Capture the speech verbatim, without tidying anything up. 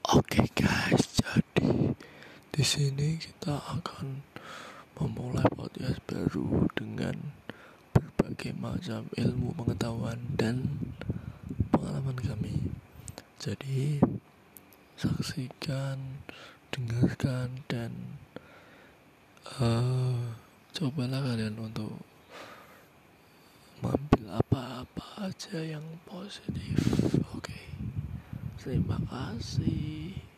Oke guys, jadi di sini kita akan memulai podcast baru dengan berbagai macam ilmu pengetahuan dan pengalaman kami. Jadi saksikan, dengarkan dan uh, cobalah kalian untuk mengambil apa-apa aja yang positif. Oke, terima kasih.